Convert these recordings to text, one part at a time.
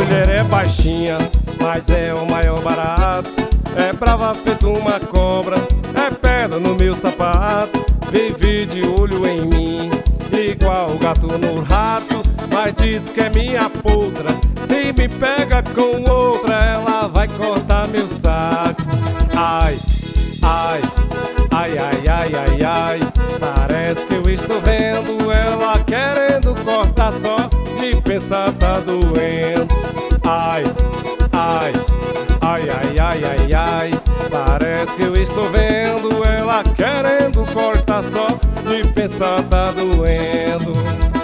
mulher é baixinha, mas é o maior barato. É brava feito uma cobra, é pedra no meu sapato. Vive de olho em mim, igual o gato no rato. Mas diz que é minha putra, se me pega com outra, ela vai cortar meu saco. Ai, ai, ai, ai, ai, ai, ai. Parece que eu estou vendo ela querendo cortar, só de pensar tá doendo. Ai, ai, ai, ai, ai, ai, ai. Parece que eu estou vendo ela querendo cortar, só de pensar tá doendo.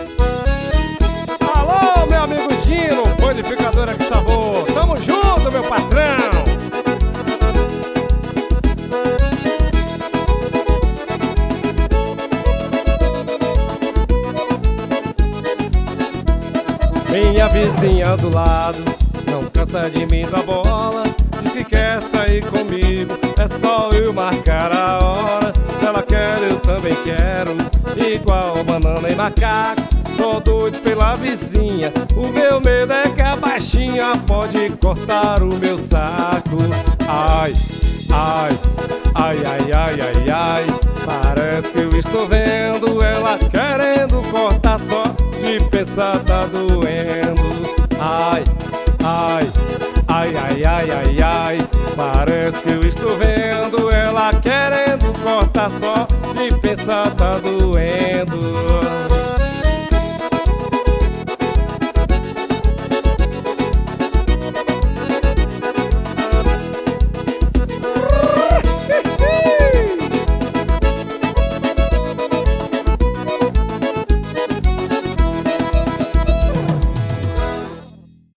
Alô, meu amigo Dino, panificadora que sabor. Tamo junto, meu patrão. Minha vizinha do lado não cansa de mim dar bola. Diz que quer sair comigo, é só eu marcar a hora. Se ela quer, eu também quero, igual banana e macaco. Sou doido pela vizinha, o meu medo é que a baixinha pode cortar o meu saco. Ai, ai, ai, ai, ai, ai, ai. Parece que eu estou vendo ela querendo cortar, só de pensar tá doendo. Ai, ai, ai, ai, ai, ai, ai. Parece que eu estou vendo ela querendo cortar, só de pensar tá doendo.